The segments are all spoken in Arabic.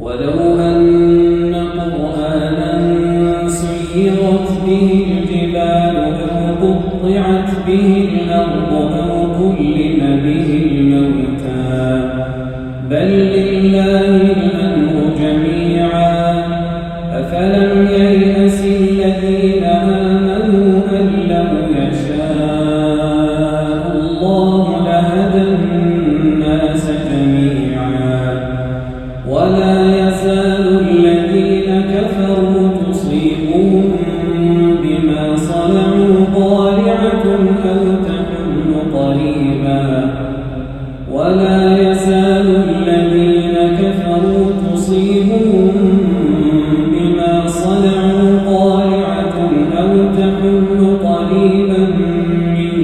ولو أن قرآنا سيرت به الجبال أو قطعت به الأرض أو كلم به الموتى بل لله الأمر جميعا أفلم ييأس الذين آمنوا أن لو يشاء الله لهدى الناس جميعا ولا يزال الذين كفروا تصيبهم بما صنعوا قارعة أو تحل قريبا ولا يزال الذين كفروا تصيبهم بما صنعوا قارعة أو تحل قريبا من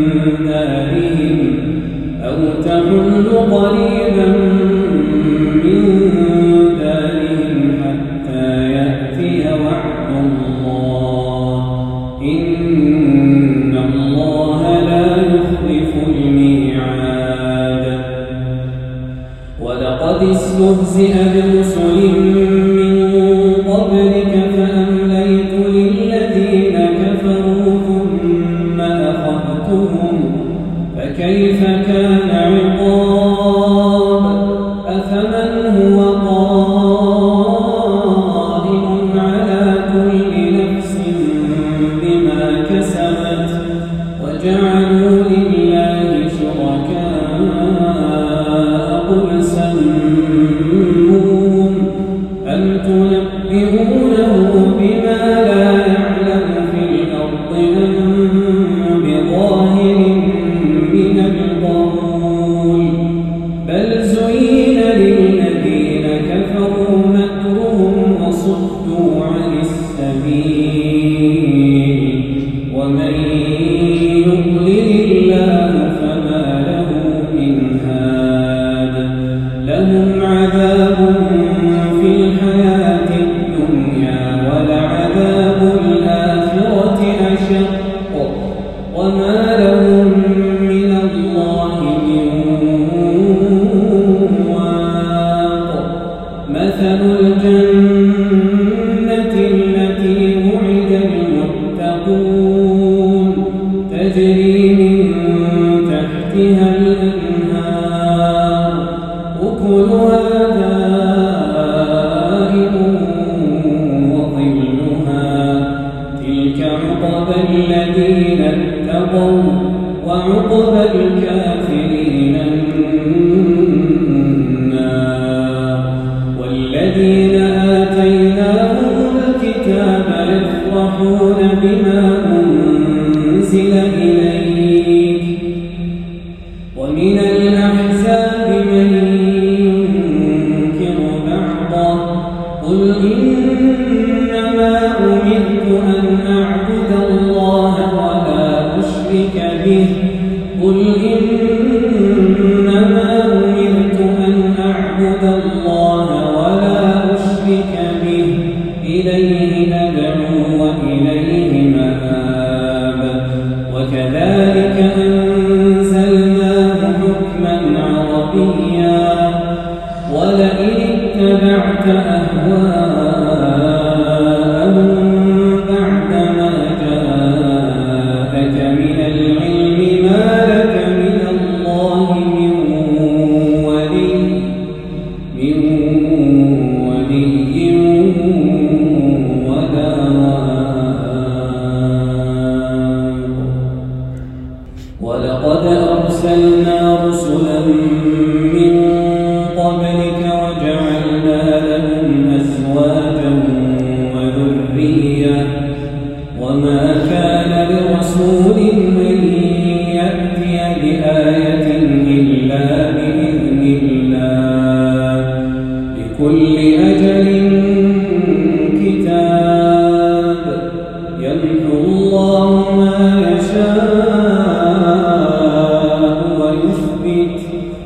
دارهم حتى يأتي وعد الله إن الله لا يخلف الميعاد ولقد استهزئ برسل من قبلك فأمليت للذين كفروا ثم أخذتهم فكيف كان عقاب أفمن هو قائم على كل نفس بما كسبت وجعلوا لله شركاء قل سموهم أم تنبئونه بما لا يعلم في الأرض أم بظاهر من القول بل زين للذين كفروا مكرهم وصدوا عن السبيل ومن يضلل الله فما له من هاد لهم عذاب في الحياة الدنيا ولعذاب الآخرة أشق وما لهم من الله من واق مثل الجنة التي وعد المتقون تجري من تحتها الأنهار أكلها دائم وظلها تلك عقبى الذين اتقوا وعقبى الكافرين النار والذين آتيناهم الكتاب يفرحون بما أنزل إليك ومن الأحزاب من ينكر بعضه قل إنما أمرت أن أعبد الله ولا أشرك به قل إنما أمرت أن أعبد الله ولا أشرك به إليه أدعو وإليه مآب وكذلك أنزلناه حكما عربيا ولئن اتبعت أهواءهم بعدما جاءك من العلم ما لك من الله من ولي ولا واق ولقد أرسلنا رسلا من قبلك وجعلنا لهم أزواجا وذرية وما كان لرسول أن يأتي بآية إلا بإذن الله لكل أجل كتاب يمحو الله ما يشاء ويثبت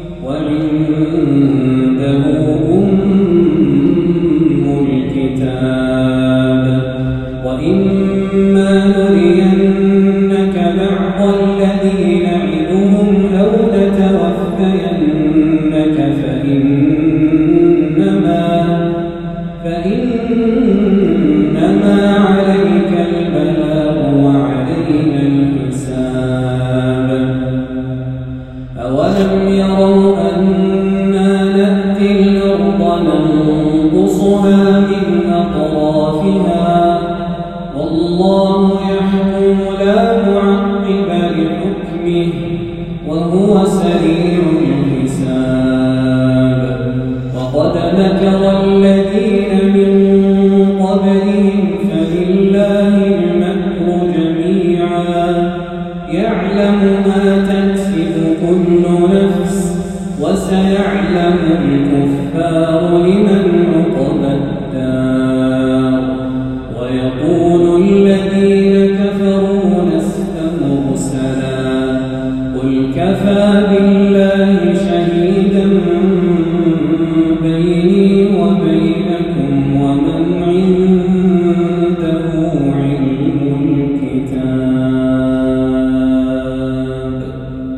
وعنده أم الكتاب وإما نرينك بعض الذي نعدهم أو نتوفينك فإنما وننقصها من أطرافها والله يحكم لا معقب لحكمه وهو سريع الحساب وقد مكر الذين من قبلهم فلله المكر جميعا يعلم ما تكسب كل نفس وسيعلم الكفار لمن عقبى الدار ويقول الذين كفروا لست مرسلا قل كفى بالله شهيدا بيني وبينكم